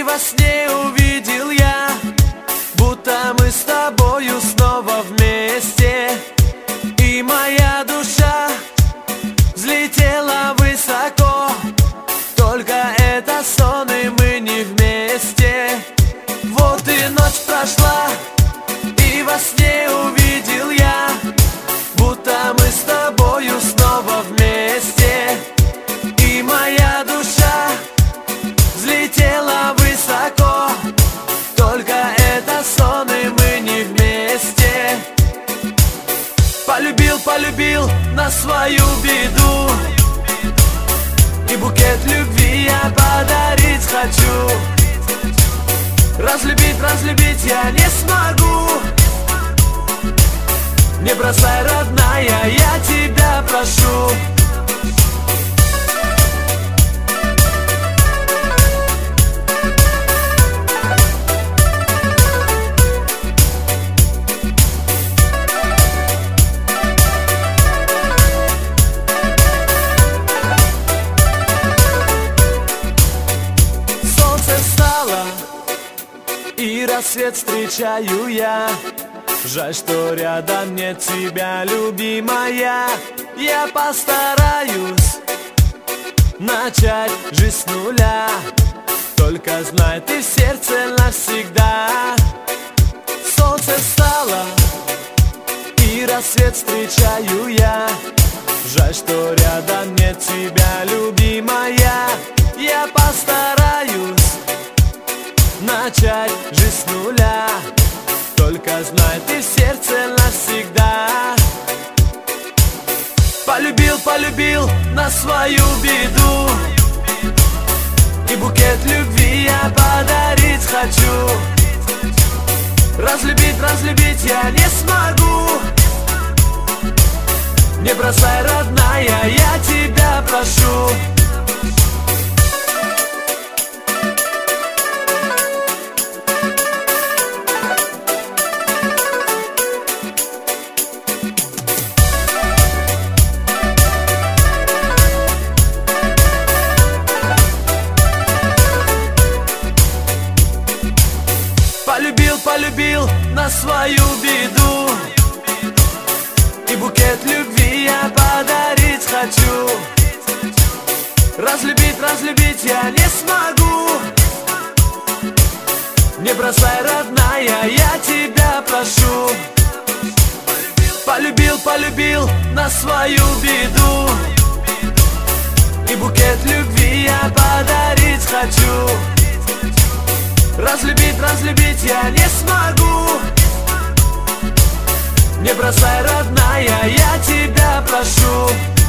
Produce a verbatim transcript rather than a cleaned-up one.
И во сне увидел я, будто мы с тобою снова вместе. И моя душа взлетела высоко. Только это сон, и мы не вместе. Вот и ночь прошла, и во сне увидел я, будто мы с тобою снова вместе. И моя душа взлетела высоко. Только это сон, и мы не вместе. Полюбил, полюбил на свою беду, и букет любви я подарить хочу. Разлюбить, разлюбить я не смогу. Не бросай, родная, я тебя прошу. И рассвет встречаю я. Жаль, что рядом нет тебя, любимая. Я постараюсь начать жизнь с нуля. Только знай, ты в сердце навсегда. Солнце встало, и рассвет встречаю я. Жаль, что рядом нет тебя, любимая. Я постараюсь начать жизнь с нуля. Только знай, ты в сердце навсегда. Полюбил, полюбил на свою беду, и букет любви я подарить хочу. Разлюбить, разлюбить я не смогу. Не бросай, родная, я тебя прошу. Полюбил, полюбил на свою беду, и букет любви я подарить хочу. Разлюбить, разлюбить я не смогу. Не бросай, родная, я тебя прошу. Полюбил, полюбил на свою беду, и букет любви я подарить хочу. Разлюбить, разлюбить я не смогу. Не бросай, родная, я тебя прошу.